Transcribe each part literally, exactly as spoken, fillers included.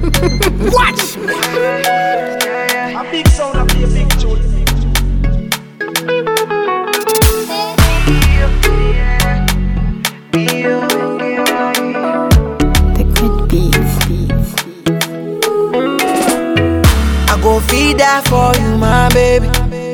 Watch me. A big sound, a big, big tune. Liquid beats, beats. I go feed that for you, my baby.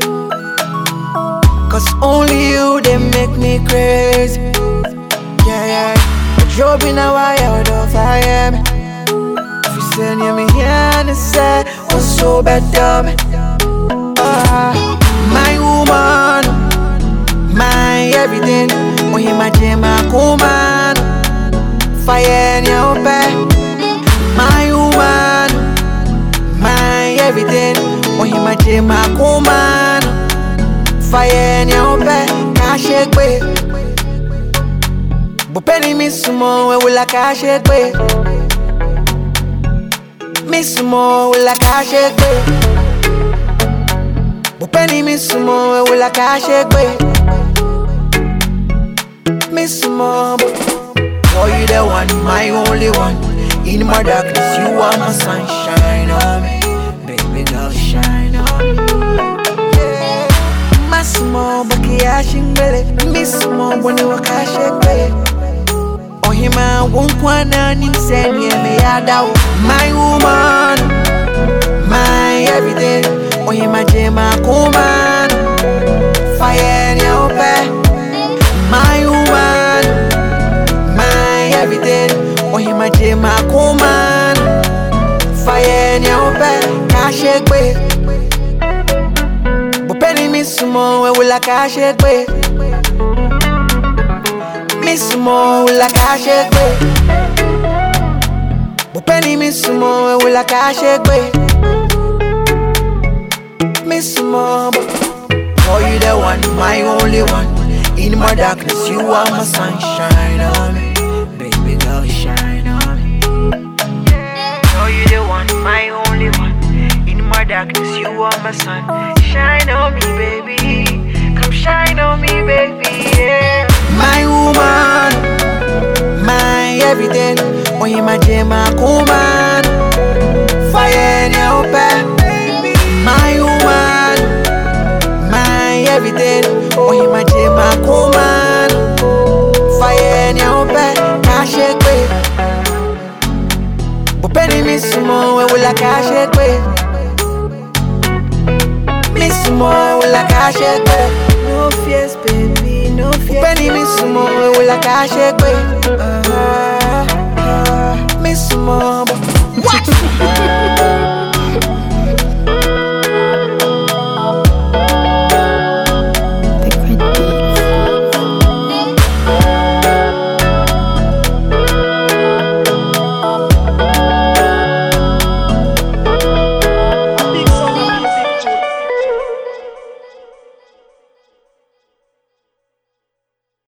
Cause only you, they make me crazy. Yeah, yeah. Drop in a wire, the fire me. If you say near me here and say, what's so better me? Ah, my woman, my everything. When you imagine my woman, fire in your bed. My woman, my everything. When you imagine my woman, fire in your bed. Can't shake me. But penny miss more, we will like a shake way. Miss more, we like a shake way. But penny miss more, we will like a shake way. Miss more, boy, you the one, my only one. In my darkness, you are my sunshine on me. Baby girl, shine on me. Yeah. Miss more, but I shingle. Miss more, when you walk a shake way. Hima wunkwana nimseni me yada. My woman, my everything. Ohima jema kuman, fire in your bed. My woman, my everything. Ohima jema kuman, fire in your bed. Kashe kwe, bupeni misumo we wula kashe kwe. Miss more, will like a shake way. But penny miss more, will like a shake way. Miss more, boy, you the one, my only one. In my darkness, you are my sunshine on me. Baby girl, shine on me. Boy, you the one, my only one. In my darkness, you are my sun. Shine on me, baby. Come shine on me, baby. Yeah. My woman, my everything. When you imagine my woman, fire in your bed. My woman, my everything. When you imagine my woman, fire in your bed. Can't shake way. But penny miss more, we will like a shake way. Miss more, we like a shake way. No fears, baby. No fear. Penny miss more, we will like a shake way. Uh, uh, miss more, Watch me.